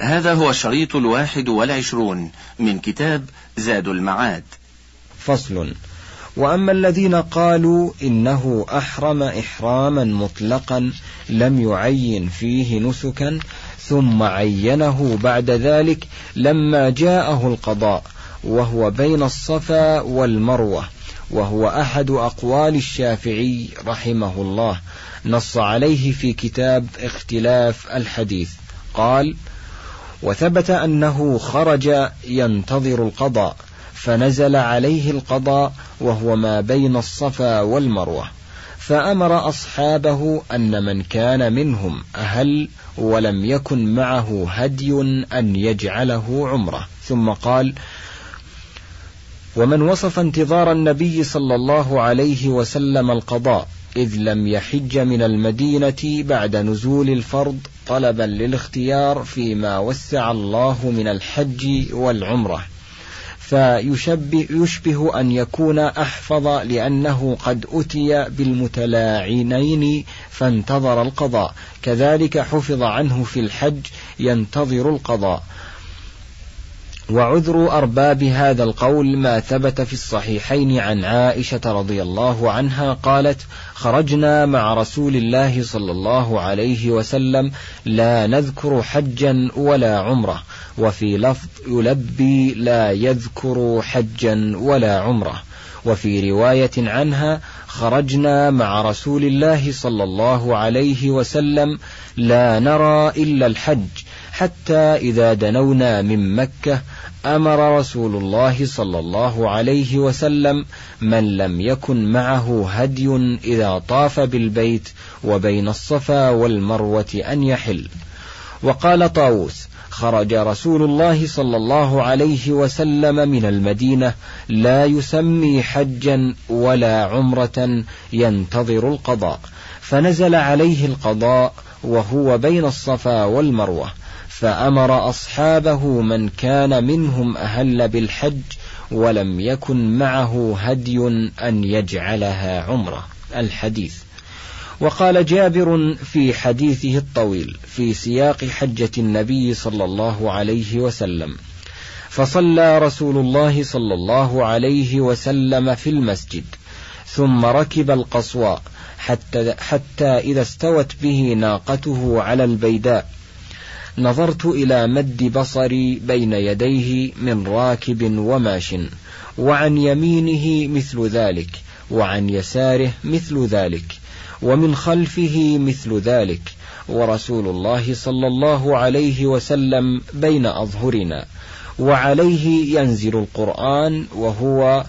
هذا هو الشريط 21 من كتاب زاد المعاد. فصل. وأما الذين قالوا إنه أحرم إحراما مطلقا لم يعين فيه نسكا ثم عينه بعد ذلك لما جاءه القضاء، وهو بين الصفا والمروة، وهو أحد أقوال الشافعي رحمه الله، نص عليه في كتاب اختلاف الحديث. قال: وثبت أنه خرج ينتظر القضاء فنزل عليه القضاء وهو ما بين الصفا والمروة، فأمر أصحابه أن من كان منهم أهل ولم يكن معه هدي أن يجعله عمرة. ثم قال: ومن وصف انتظار النبي صلى الله عليه وسلم القضاء إذ لم يحج من المدينة بعد نزول الفرض طلبا للاختيار فيما وسع الله من الحج والعمرة، فيشبه أن يكون أحفظ لأنه قد أتي بالمتلاعنين فانتظر القضاء، كذلك حفظ عنه في الحج ينتظر القضاء. وعذر أرباب هذا القول ما ثبت في الصحيحين عن عائشة رضي الله عنها قالت: خرجنا مع رسول الله صلى الله عليه وسلم لا نذكر حجا ولا عمرة، وفي لفظ يلبي لا يذكر حجا ولا عمرة. وفي رواية عنها: خرجنا مع رسول الله صلى الله عليه وسلم لا نرى إلا الحج، حتى إذا دنونا من مكة أمر رسول الله صلى الله عليه وسلم من لم يكن معه هدي إذا طاف بالبيت وبين الصفا والمروة أن يحل. وقال طاووس: خرج رسول الله صلى الله عليه وسلم من المدينة لا يسمي حجا ولا عمرة ينتظر القضاء، فنزل عليه القضاء وهو بين الصفا والمروة، فأمر أصحابه من كان منهم أهل بالحج ولم يكن معه هدي أن يجعلها عمرة. الحديث. وقال جابر في حديثه الطويل في سياق حجة النبي صلى الله عليه وسلم: فصلى رسول الله صلى الله عليه وسلم في المسجد ثم ركب القصواء حتى إذا استوت به ناقته على البيداء نظرت إلى مد بصري بين يديه من راكب وماش، وعن يمينه مثل ذلك، وعن يساره مثل ذلك، ومن خلفه مثل ذلك، ورسول الله صلى الله عليه وسلم بين أظهرنا، وعليه ينزل القرآن وهو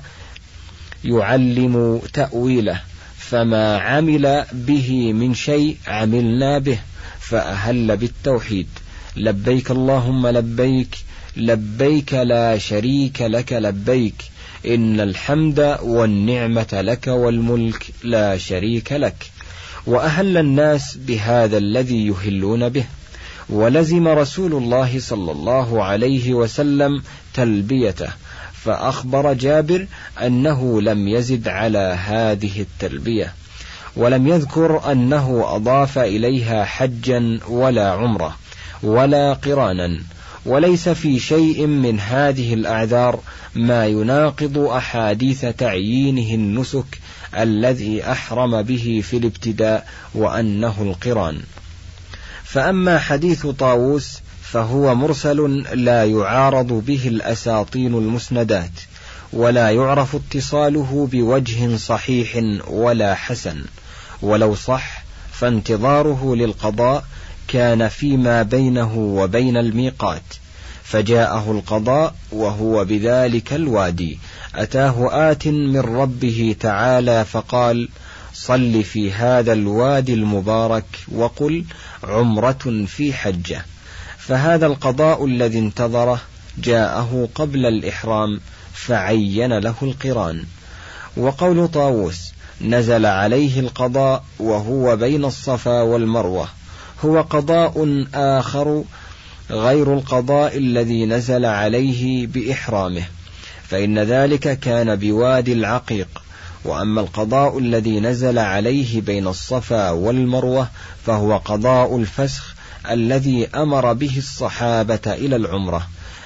يعلم تأويله، فما عمل به من شيء عملنا به، فأهل بالتوحيد: لبيك اللهم لبيك، لبيك لا شريك لك لبيك، إن الحمد والنعمة لك والملك لا شريك لك. وأهل الناس بهذا الذي يهلون به، ولزم رسول الله صلى الله عليه وسلم تلبيته، فأخبر جابر أنه لم يزد على هذه التلبية، ولم يذكر أنه أضاف إليها حجا ولا عمرة ولا قرانا، وليس في شيء من هذه الأعذار ما يناقض أحاديث تعيينه النسك الذي أحرم به في الابتداء وأنه القران. فأما حديث طاووس فهو مرسل لا يعارض به الأساطين المسندات، ولا يعرف اتصاله بوجه صحيح ولا حسن، ولو صح فانتظاره للقضاء كان فيما بينه وبين الميقات، فجاءه القضاء وهو بذلك الوادي، أتاه آت من ربه تعالى فقال: صل في هذا الوادي المبارك وقل عمرة في حجة. فهذا القضاء الذي انتظره جاءه قبل الإحرام فعين له القران. وقول طاووس: نزل عليه القضاء وهو بين الصفا والمروة هو قضاء آخر غير القضاء الذي نزل عليه بإحرامه، فإن ذلك كان بوادي العقيق. وأما القضاء الذي نزل عليه بين الصفا والمروة فهو قضاء الفسخ الذي أمر به الصحابة إلى العمرة،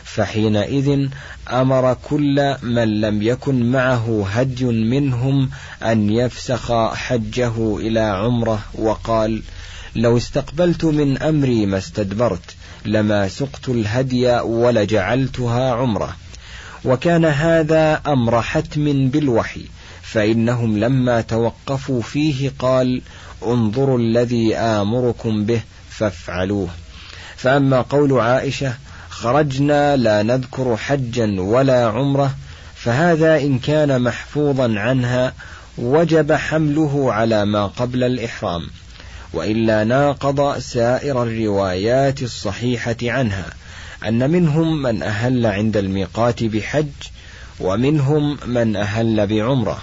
فحينئذ أمر كل من لم يكن معه هدي منهم أن يفسخ حجه إلى عمرة، وقال: لو استقبلت من أمري ما استدبرت، لما سقت الهدي ولجعلتها عمرة. وكان هذا أمر حتم بالوحي، فإنهم لما توقفوا فيه قال: انظروا الذي آمركم به فافعلوه. فأما قول عائشة: خرجنا لا نذكر حجا ولا عمرة، فهذا إن كان محفوظا عنها وجب حمله على ما قبل الإحرام، وإلا ناقض سائر الروايات الصحيحة عنها، أن منهم من أهل عند الميقات بحج، ومنهم من أهل بعمرة،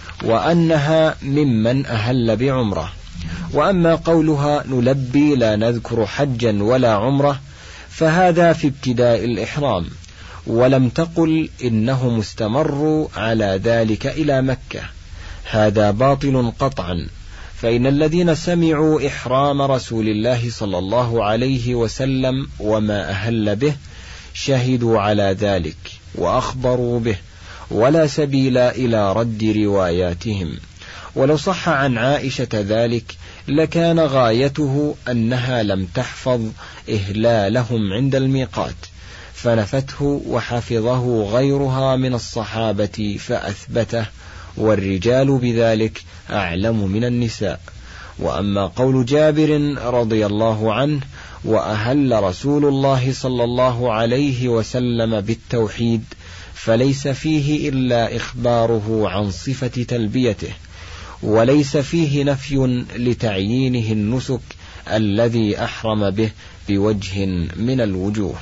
وأنها ممن أهل بعمرة. وأما قولها: نلبي لا نذكر حجا ولا عمرة، فهذا في ابتداء الإحرام، ولم تقل إنهم استمروا على ذلك إلى مكة، هذا باطل قطعا، فإن الذين سمعوا إحرام رسول الله صلى الله عليه وسلم وما أهل به شهدوا على ذلك وأخبروا به، ولا سبيل إلى رد رواياتهم. ولو صح عن عائشة ذلك لكان غايته أنها لم تحفظ إهلالهم عند الميقات، فنفته وحفظه غيرها من الصحابة فأثبته، والرجال بذلك أعلم من النساء. وأما قول جابر رضي الله عنه: وأهل رسول الله صلى الله عليه وسلم بالتوحيد، فليس فيه إلا إخباره عن صفة تلبيته، وليس فيه نفي لتعيينه النسك الذي أحرم به بوجه من الوجوه.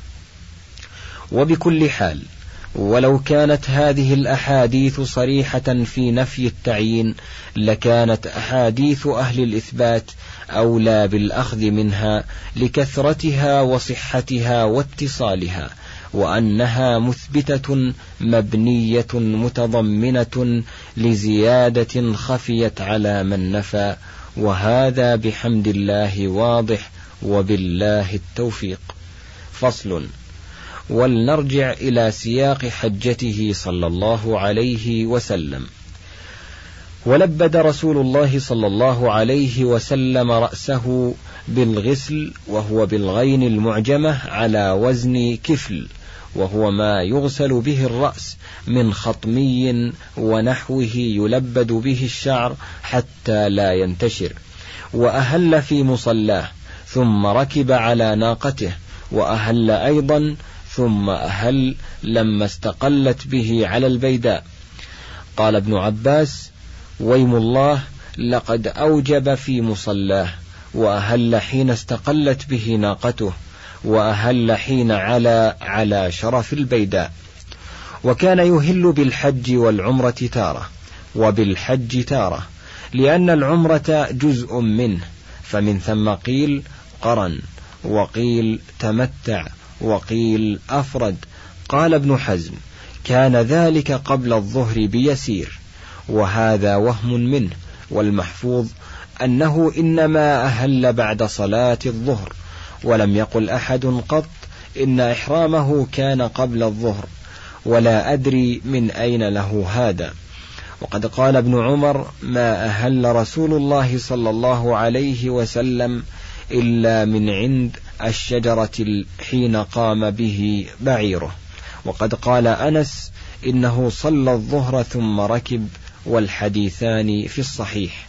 وبكل حال، ولو كانت هذه الأحاديث صريحة في نفي التعيين، لكانت أحاديث أهل الإثبات أولى بالأخذ منها لكثرتها وصحتها واتصالها، وأنها مثبتة مبنية متضمنة لزيادة خفيت على من نفى، وهذا بحمد الله واضح، وبالله التوفيق. فصل. ولنرجع إلى سياق حجته صلى الله عليه وسلم. ولبد رسول الله صلى الله عليه وسلم رأسه بالغسل، وهو بالغين المعجمة على وزن كفل، وهو ما يغسل به الرأس من خطمي ونحوه يلبد به الشعر حتى لا ينتشر. وأهل في مصلاه، ثم ركب على ناقته، وأهل أيضا، ثم أهل لما استقلت به على البيداء. قال ابن عباس: ويم الله، لقد أوجب في مصلاه، وأهل حين استقلت به ناقته، وأهل حين على شرف البيداء. وكان يهل بالحج والعمرة تارة، وبالحج تارة، لأن العمرة جزء منه، فمن ثم قيل قرن، وقيل تمتع، وقيل أفرد. قال ابن حزم: كان ذلك قبل الظهر بيسير، وهذا وهم منه، والمحفوظ أنه إنما أهل بعد صلاة الظهر، ولم يقل أحد قط إن إحرامه كان قبل الظهر، ولا أدري من أين له هذا. وقد قال ابن عمر: ما أهل رسول الله صلى الله عليه وسلم إلا من عند الشجرة حين قام به بعيره. وقد قال أنس: إنه صلى الظهر ثم ركب، والحديثان في الصحيح.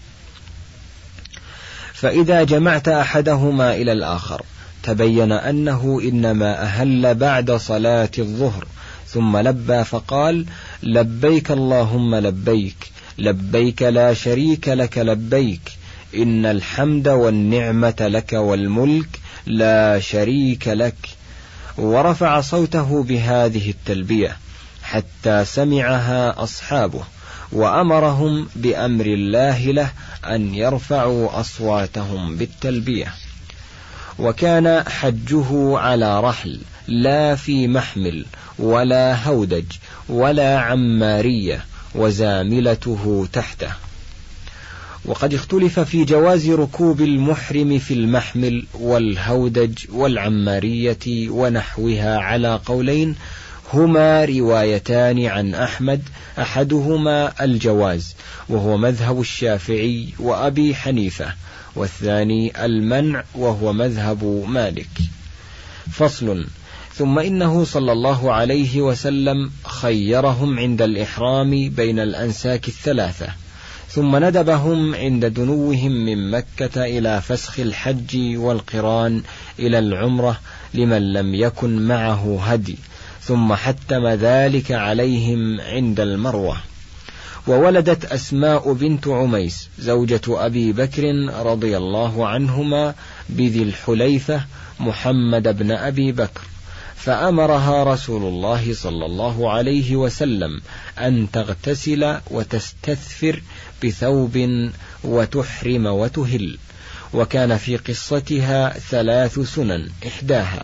فإذا جمعت أحدهما إلى الآخر تبين أنه إنما أهل بعد صلاة الظهر، ثم لبى فقال: لبيك اللهم لبيك، لبيك لا شريك لك لبيك، إن الحمد والنعمة لك والملك لا شريك لك. ورفع صوته بهذه التلبية حتى سمعها أصحابه، وأمرهم بأمر الله له أن يرفعوا أصواتهم بالتلبية. وكان حجه على رحل، لا في محمل ولا هودج ولا عمارية، وزاملته تحته. وقد اختلف في جواز ركوب المحرم في المحمل والهودج والعمارية ونحوها على قولين، هما روايتان عن أحمد، أحدهما الجواز وهو مذهب الشافعي وأبي حنيفة، والثاني المنع وهو مذهب مالك. فصل. ثم إنه صلى الله عليه وسلم خيرهم عند الإحرام بين الأنساك الثلاثة، ثم ندبهم عند دنوهم من مكة إلى فسخ الحج والقران إلى العمرة لمن لم يكن معه هدي، ثم حتم ذلك عليهم عند المروة. وولدت أسماء بنت عميس زوجة أبي بكر رضي الله عنهما بذي الحليفة محمد بن أبي بكر، فأمرها رسول الله صلى الله عليه وسلم أن تغتسل وتستثفر بثوب وتحرم وتهل. وكان في قصتها 3 سنن، إحداها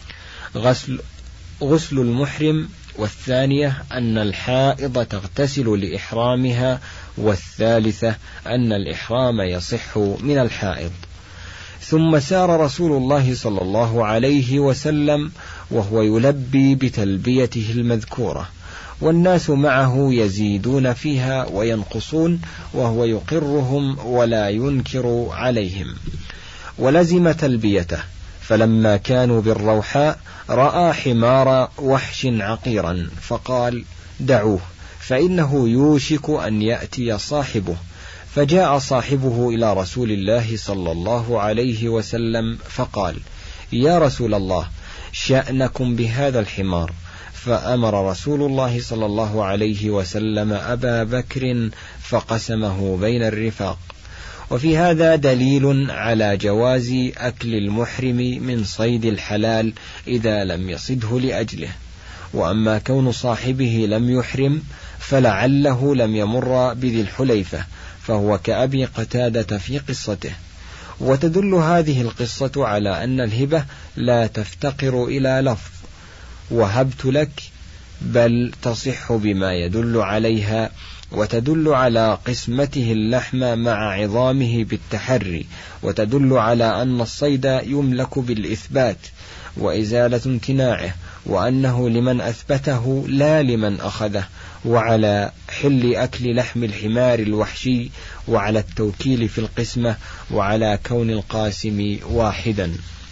غسل المحرم، والثانية أن الحائض تغتسل لإحرامها، والثالثة أن الإحرام يصح من الحائض. ثم سار رسول الله صلى الله عليه وسلم وهو يلبي بتلبيته المذكورة، والناس معه يزيدون فيها وينقصون، وهو يقرهم ولا ينكر عليهم، ولزم تلبيته. فلما كانوا بالروحاء رأى حمار وحش عقيرا، فقال: دعوه فإنه يوشك أن يأتي صاحبه. فجاء صاحبه إلى رسول الله صلى الله عليه وسلم فقال: يا رسول الله، شأنكم بهذا الحمار. فأمر رسول الله صلى الله عليه وسلم أبا بكر فقسمه بين الرفاق. وفي هذا دليل على جواز أكل المحرم من صيد الحلال إذا لم يصده لأجله. وأما كون صاحبه لم يحرم فلعله لم يمر بذي الحليفة، فهو كأبي قتادة في قصته. وتدل هذه القصة على أن الهبة لا تفتقر إلى لفظ وهبت لك، بل تصح بما يدل عليها، وتدل على قسمته اللحم مع عظامه بالتحري، وتدل على أن الصيد يملك بالإثبات وإزالة امتناعه، وأنه لمن أثبته لا لمن أخذه، وعلى حل أكل لحم الحمار الوحشي، وعلى التوكيل في القسمة، وعلى كون القاسم واحدا.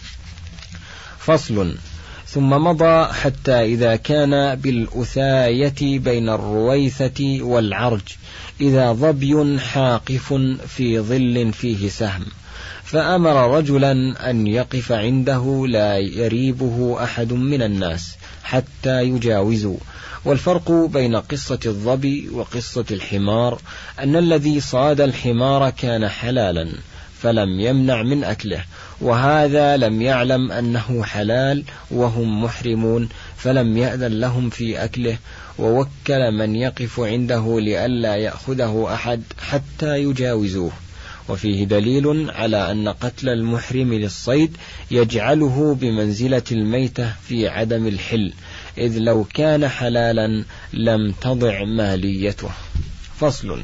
فصل. ثم مضى حتى إذا كان بالأثاية بين الرويثة والعرج إذا ظبي حاقف في ظل فيه سهم، فأمر رجلا أن يقف عنده لا يريبه أحد من الناس حتى يجاوزوا. والفرق بين قصة الظبي وقصة الحمار أن الذي صاد الحمار كان حلالا فلم يمنع من أكله، وهذا لم يعلم أنه حلال وهم محرمون فلم يأذن لهم في أكله، ووكل من يقف عنده لئلا يأخذه أحد حتى يجاوزوه. وفيه دليل على أن قتل المحرم للصيد يجعله بمنزلة الميتة في عدم الحل، إذ لو كان حلالا لم تضع ماليته. فصل.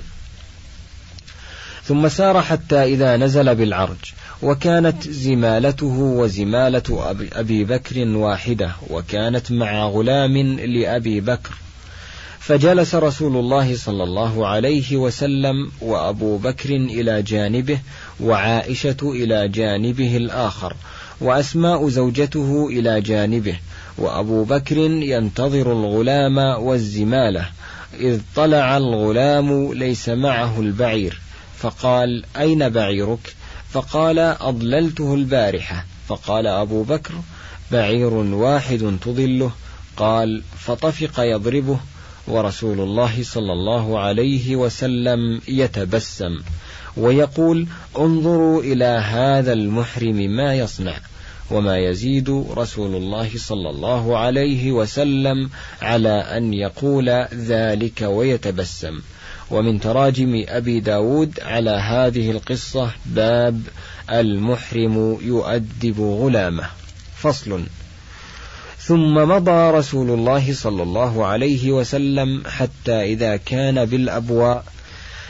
ثم سار حتى إذا نزل بالعرج، وكانت زمالته وزمالة أبي بكر واحدة، وكانت مع غلام لأبي بكر. فجلس رسول الله صلى الله عليه وسلم وأبو بكر إلى جانبه، وعائشة إلى جانبه الآخر، وأسماء زوجته إلى جانبه، وأبو بكر ينتظر الغلام والزمالة، إذ طلع الغلام ليس معه البعير، فقال: أين بعيرك؟ فقال: أضللته البارحة. فقال أبو بكر: بعير واحد تضله. قال: فطفق يضربه، ورسول الله صلى الله عليه وسلم يتبسم ويقول: انظروا إلى هذا المحرم ما يصنع. وما يزيد رسول الله صلى الله عليه وسلم على أن يقول ذلك ويتبسم. ومن تراجم أبي داود على هذه القصة باب المحرم يؤدب غلامه. فصل. ثم مضى رسول الله صلى الله عليه وسلم حتى إذا كان بالأبواء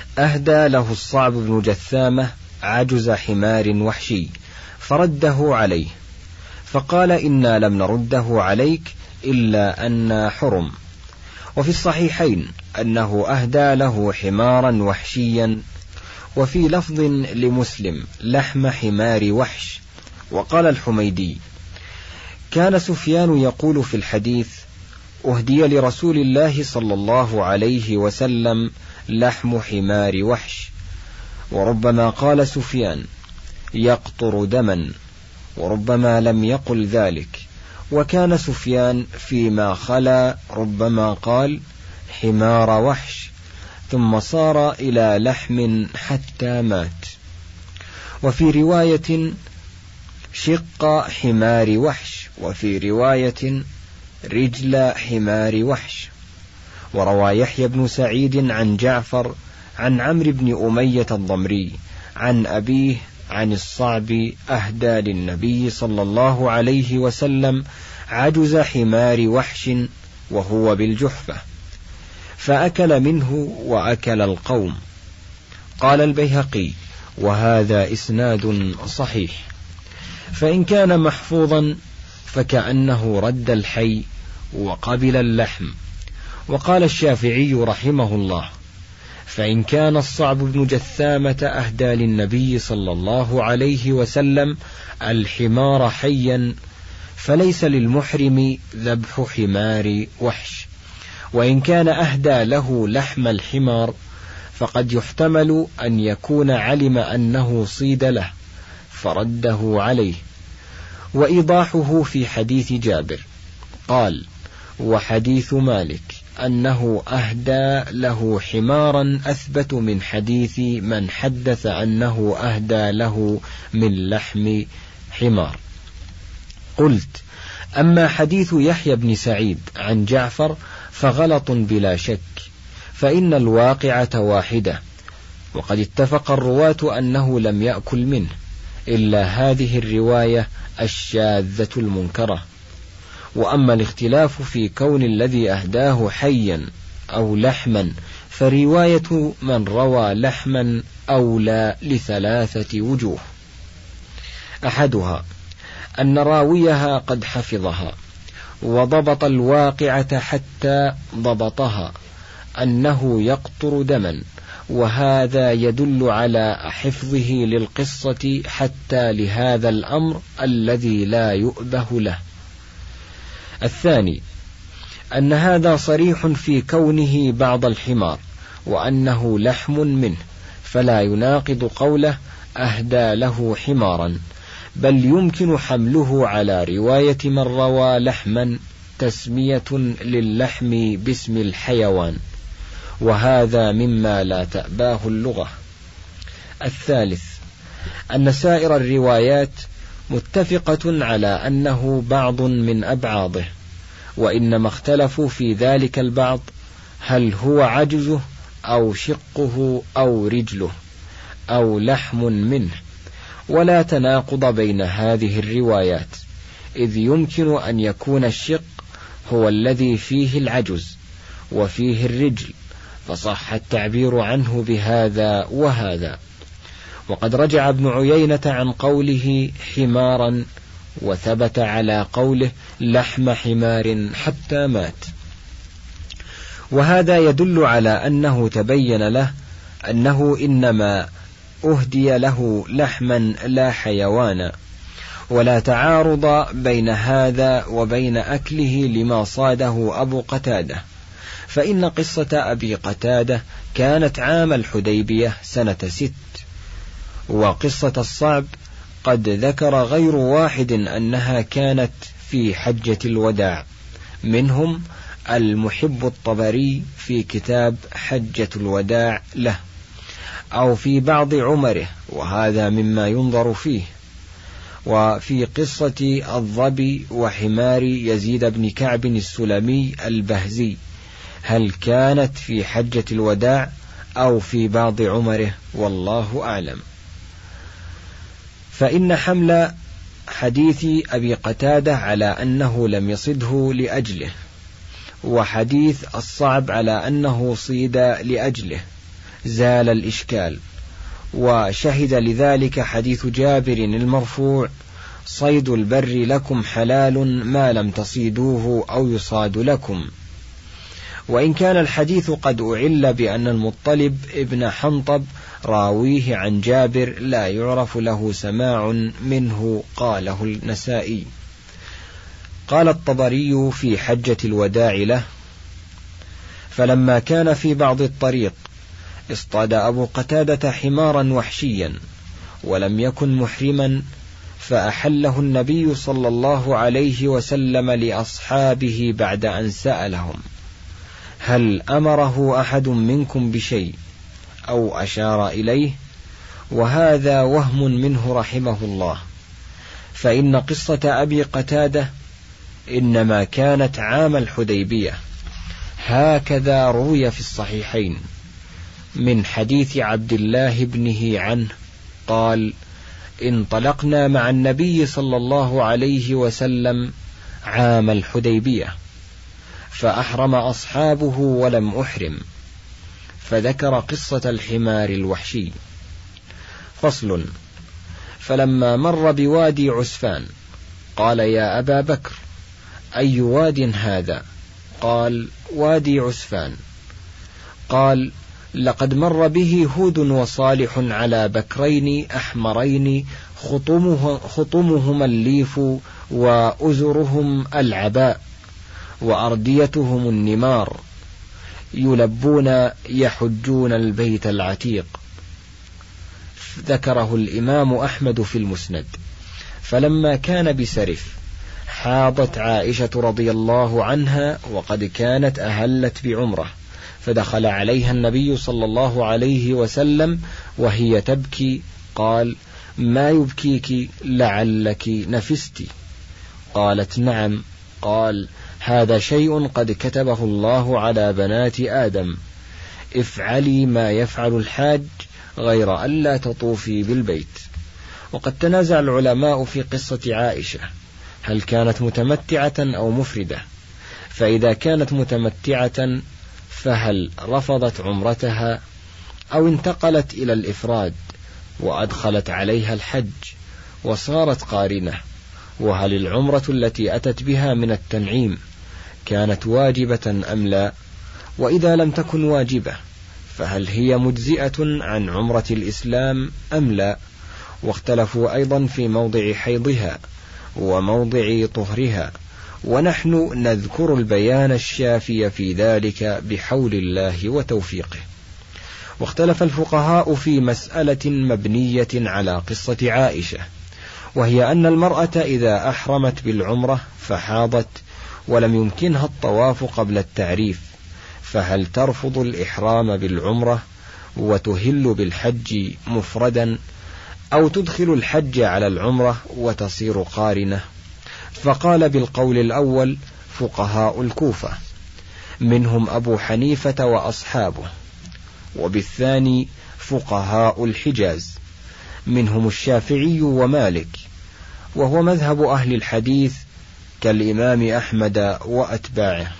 أهدى له الصعب بن جثامة عجز حمار وحشي فرده عليه، فقال إنا لم نرده عليك إلا أن حرم. وفي الصحيحين أنه أهدى له حمارا وحشيا، وفي لفظ لمسلم لحم حمار وحش. وقال الحميدي: كان سفيان يقول في الحديث: أهدي لرسول الله صلى الله عليه وسلم لحم حمار وحش. وربما قال سفيان: يقطر دما، وربما لم يقل ذلك. وكان سفيان فيما خلا ربما قال حمار وحش، ثم صار إلى لحم حتى مات. وفي رواية شق حمار وحش، وفي رواية رجل حمار وحش. وروى يحيى بن سعيد عن جعفر عن عمرو بن أمية الضمري عن أبيه عن الصعب أهدى للنبي صلى الله عليه وسلم عجز حمار وحش وهو بالجحفة، فأكل منه وأكل القوم. قال البيهقي: وهذا إسناد صحيح، فإن كان محفوظا فكأنه رد الحي وقبل اللحم. وقال الشافعي رحمه الله: فإن كان الصعب بن جثامة أهدى للنبي صلى الله عليه وسلم الحمار حيا فليس للمحرم ذبح حمار وحش. وإن كان أهدى له لحم الحمار فقد يحتمل أن يكون علم أنه صيد له فرده عليه. وإيضاحه في حديث جابر قال: وحديث مالك أنه أهدى له حمارا أثبت من حديث من حدث أنه أهدى له من لحم حمار. قلت: أما حديث يحيى بن سعيد عن جعفر فغلط بلا شك، فإن الواقعة واحدة، وقد اتفق الرواة أنه لم يأكل منه إلا هذه الرواية الشاذة المنكرة. وأما الاختلاف في كون الذي أهداه حيا أو لحما فرواية من روى لحما أولى ل3 وجوه: أحدها أن راويها قد حفظها وضبط الواقعة حتى ضبطها أنه يقطر دما، وهذا يدل على حفظه للقصة حتى لهذا الأمر الذي لا يؤبه له. الثاني أن هذا صريح في كونه بعض الحمار وأنه لحم منه، فلا يناقض قوله أهدى له حمارا، بل يمكن حمله على رواية من روى لحما تسمية للحم باسم الحيوان، وهذا مما لا تأباه اللغة. الثالث أن سائر الروايات متفقة على أنه بعض من أبعاضه، وإنما اختلفوا في ذلك البعض هل هو عجزه أو شقه أو رجله أو لحم منه، ولا تناقض بين هذه الروايات، إذ يمكن أن يكون الشق هو الذي فيه العجز وفيه الرجل، فصح التعبير عنه بهذا وهذا. وقد رجع ابن عيينة عن قوله حمارا وثبت على قوله لحم حمار حتى مات، وهذا يدل على أنه تبين له أنه إنما أهدي له لحما لا حيوانا، ولا تعارض بين هذا وبين أكله لما صاده أبو قتادة، فإن قصة أبي قتادة كانت عام الحديبية سنة 6، وقصة الصعب قد ذكر غير واحد أنها كانت في حجة الوداع، منهم المحب الطبري في كتاب حجة الوداع له، أو في بعض عمره، وهذا مما ينظر فيه. وفي قصة الظبي وحمار يزيد بن كعب السلمي البهزي هل كانت في حجة الوداع أو في بعض عمره، والله أعلم. فإن حمل حديث أبي قتادة على أنه لم يصده لأجله، وحديث الصعب على أنه صيد لأجله، زال الإشكال. وشهد لذلك حديث جابر المرفوع: صيد البر لكم حلال ما لم تصيدوه أو يصاد لكم. وإن كان الحديث قد أعل بأن المطلب ابن حنطب راويه عن جابر لا يعرف له سماع منه، قاله النسائي. قال الطبري في حجة الوداع له: فلما كان في بعض الطريق اصطاد أبو قتادة حمارا وحشيا ولم يكن محرما، فأحله النبي صلى الله عليه وسلم لأصحابه بعد أن سألهم: هل أمره أحد منكم بشيء أو أشار إليه؟ وهذا وهم منه رحمه الله، فإن قصة أبي قتادة إنما كانت عام الحديبية. هكذا روي في الصحيحين من حديث عبد الله بنه عنه قال: انطلقنا مع النبي صلى الله عليه وسلم عام الحديبية، فأحرم أصحابه ولم أحرم، فذكر قصة الحمار الوحشي. فصل: فلما مر بوادي عسفان قال: يا أبا بكر، أي واد هذا؟ قال: وادي عسفان. قال: لقد مر به هود وصالح على بكرين أحمرين خطمهما الليف وأزرهم العباء وأرديتهم النمار، يلبون يحجون البيت العتيق. ذكره الإمام أحمد في المسند. فلما كان بسرف حاضت عائشة رضي الله عنها وقد كانت أهلت بعمرة، فدخل عليها النبي صلى الله عليه وسلم وهي تبكي، قال: ما يبكيك؟ لعلك نفست. قالت: نعم. قال: هذا شيء قد كتبه الله على بنات آدم، افعلي ما يفعل الحاج غير ألا تطوفي بالبيت. وقد تنازع العلماء في قصة عائشة، هل كانت متمتعة أو مفردة؟ فإذا كانت متمتعة فهل رفضت عمرتها أو انتقلت إلى الإفراد وأدخلت عليها الحج وصارت قارنة؟ وهل العمرة التي أتت بها من التنعيم كانت واجبة أم لا؟ وإذا لم تكن واجبة فهل هي مجزئة عن عمرة الإسلام أم لا؟ واختلفوا أيضا في موضع حيضها وموضع طهرها، ونحن نذكر البيان الشافي في ذلك بحول الله وتوفيقه. واختلف الفقهاء في مسألة مبنية على قصة عائشة، وهي أن المرأة إذا أحرمت بالعمرة فحاضت ولم يمكنها الطواف قبل التعريف، فهل ترفض الإحرام بالعمرة وتهل بالحج مفردا، أو تدخل الحج على العمرة وتصير قارنة؟ فقال بالقول الأول فقهاء الكوفة، منهم أبو حنيفة وأصحابه، وبالثاني فقهاء الحجاز، منهم الشافعي ومالك، وهو مذهب أهل الحديث كالإمام أحمد وأتباعه.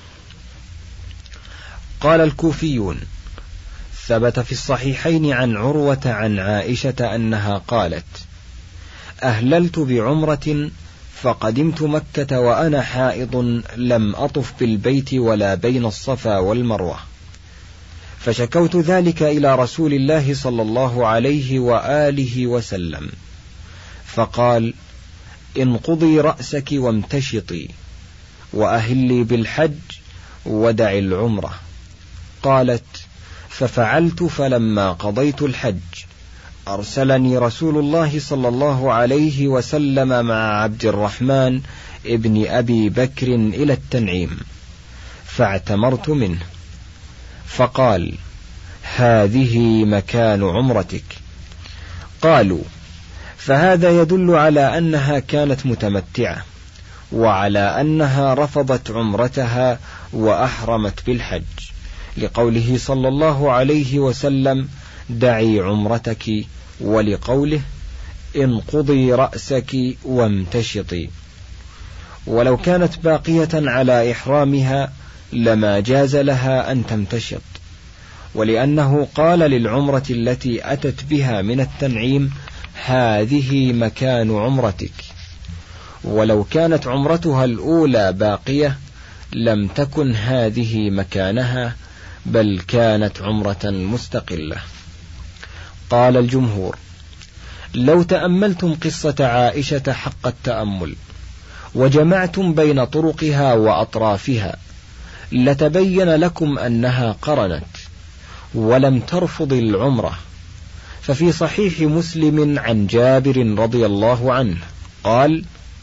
قال الكوفيون: ثبت في الصحيحين عن عروة عن عائشة أنها قالت: أهللت بعمرة فقدمت مكة وأنا حائض لم أطف بالبيت ولا بين الصفا والمروة، فشكوت ذلك إلى رسول الله صلى الله عليه وآله وسلم، فقال: انقضي رأسك وامتشطي وأهلي بالحج ودع العمرة. قالت: ففعلت، فلما قضيت الحج أرسلني رسول الله صلى الله عليه وسلم مع عبد الرحمن ابن أبي بكر إلى التنعيم، فاعتمرت منه، فقال: هذه مكان عمرتك. قالوا: فهذا يدل على أنها كانت متمتعة، وعلى أنها رفضت عمرتها وأحرمت بالحج، لقوله صلى الله عليه وسلم: دعي عمرتك، ولقوله: انقضي رأسك وامتشطي. ولو كانت باقية على إحرامها لما جاز لها أن تمتشط، ولأنه قال للعمرة التي أتت بها من التنعيم: هذه مكان عمرتك. ولو كانت عمرتها الأولى باقية لم تكن هذه مكانها، بل كانت عمرة مستقلة. قال الجمهور: لو تأملتم قصة عائشة حق التأمل وجمعتم بين طرقها وأطرافها لتبين لكم أنها قرنت ولم ترفض العمرة. ففي صحيح مسلم عن جابر رضي الله عنه قال: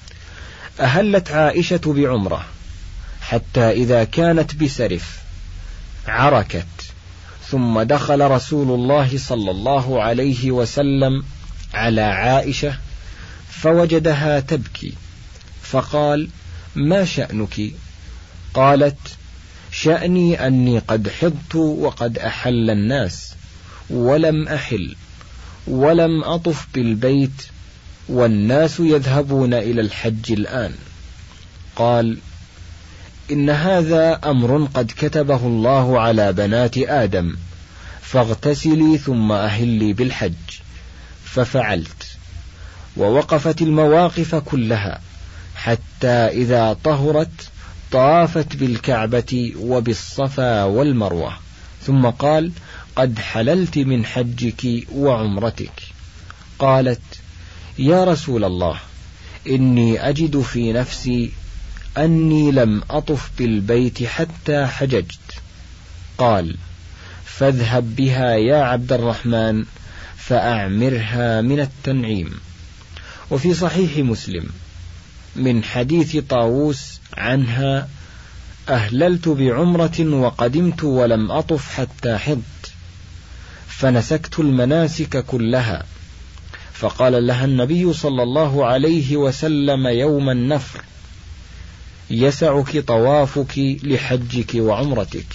أهلت عائشة بعمرة حتى إذا كانت بسرف عركت، ثم دخل رسول الله صلى الله عليه وسلم على عائشة فوجدها تبكي، فقال: ما شأنك؟ قالت: شأني أني قد حضت وقد أحل الناس ولم أحل، ولم أطف بالبيت والناس يذهبون إلى الحج الآن. قال: إن هذا أمر قد كتبه الله على بنات آدم، فاغتسلي ثم أهلي بالحج. ففعلت، ووقفت المواقف كلها حتى إذا طهرت طافت بالكعبة وبالصفا والمروة، ثم قال: قد حللت من حجك وعمرتك. قالت: يا رسول الله، إني أجد في نفسي أني لم أطف بالبيت حتى حججت. قال: فاذهب بها يا عبد الرحمن فأعمرها من التنعيم. وفي صحيح مسلم من حديث طاووس عنها: أهللت بعمرة وقدمت ولم أطف حتى حضت، فنسكت المناسك كلها. فقال لها النبي صلى الله عليه وسلم يوم النفر: يسعك طوافك لحجك وعمرتك.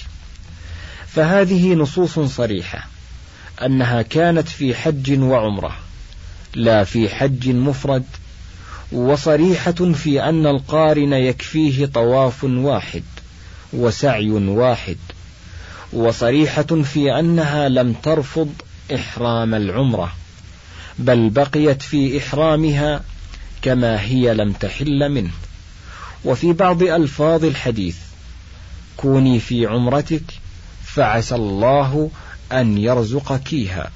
فهذه نصوص صريحة أنها كانت في حج وعمرة لا في حج مفرد، وصريحة في أن القارن يكفيه طواف واحد وسعي واحد، وصريحة في أنها لم ترفض إحرام العمرة، بل بقيت في إحرامها كما هي لم تحل منه. وفي بعض ألفاظ الحديث: كوني في عمرتك فعسى الله أن يرزقكيها.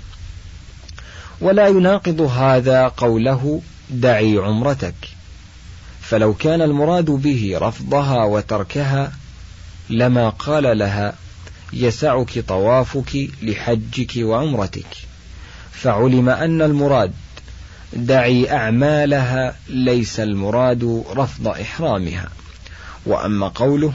ولا يناقض هذا قوله: دعي عمرتك، فلو كان المراد به رفضها وتركها لما قال لها: يسعك طوافك لحجك وعمرتك، فعلم أن المراد دعي أعمالها، ليس المراد رفض إحرامها. وأما قوله: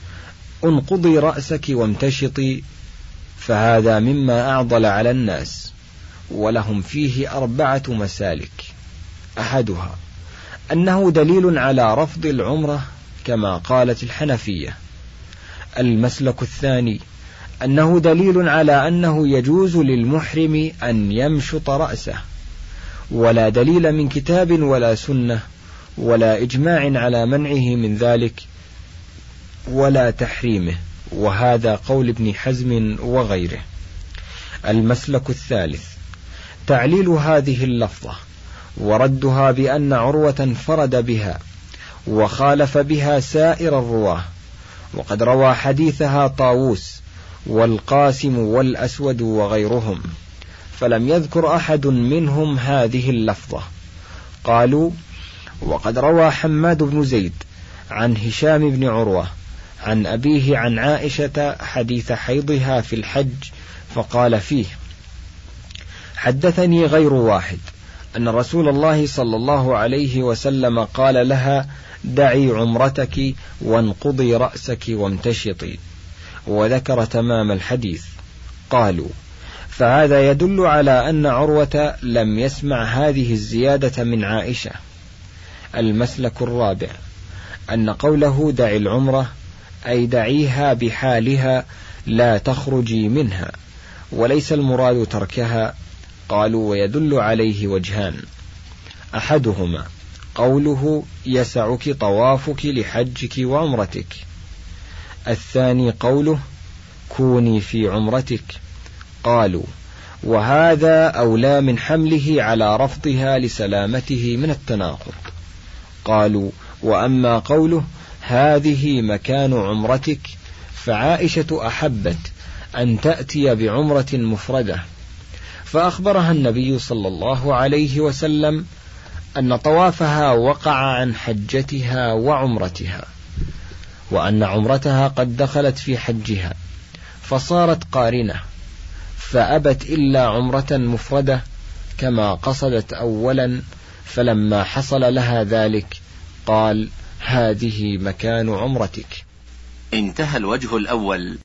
انقضي رأسك وامتشطي، فهذا مما أعضل على الناس، ولهم فيه 4 مسالك. أحدها أنه دليل على رفض العمرة كما قالت الحنفية. المسلك الثاني أنه دليل على أنه يجوز للمحرم أن يمشط رأسه، ولا دليل من كتاب ولا سنة ولا إجماع على منعه من ذلك ولا تحريمه، وهذا قول ابن حزم وغيره. المسلك الثالث تعليل هذه اللفظة وردها بأن عروة انفرد بها وخالف بها سائر الرواه، وقد روى حديثها طاووس والقاسم والأسود وغيرهم، فلم يذكر أحد منهم هذه اللفظة. قالوا: وقد روى حماد بن زيد عن هشام بن عروة عن أبيه عن عائشة حديث حيضها في الحج، فقال فيه: حدثني غير واحد أن رسول الله صلى الله عليه وسلم قال لها: دعي عمرتك وانقضي رأسك وامتشطي، وذكر تمام الحديث. قالوا: فهذا يدل على أن عروة لم يسمع هذه الزيادة من عائشة. المسلك الرابع أن قوله دعي العمرة أي دعيها بحالها لا تخرجي منها، وليس المراد تركها. قالوا: ويدل عليه وجهان: أحدهما قوله يسعك طوافك لحجك وعمرتك، الثاني قوله كوني في عمرتك، قالوا: وهذا أولى من حمله على رفضها لسلامته من التناقض. قالوا: وأما قوله هذه مكان عمرتك، فعائشة أحبت أن تأتي بعمرة مفردة، فأخبرها النبي صلى الله عليه وسلم أن طوافها وقع عن حجتها وعمرتها، وأن عمرتها قد دخلت في حجها، فصارت قارنة، فأبت إلا عمرة مفردة كما قصدت أولا. فلما حصل لها ذلك قال: هذه مكان عمرتك. انتهى الوجه الأول.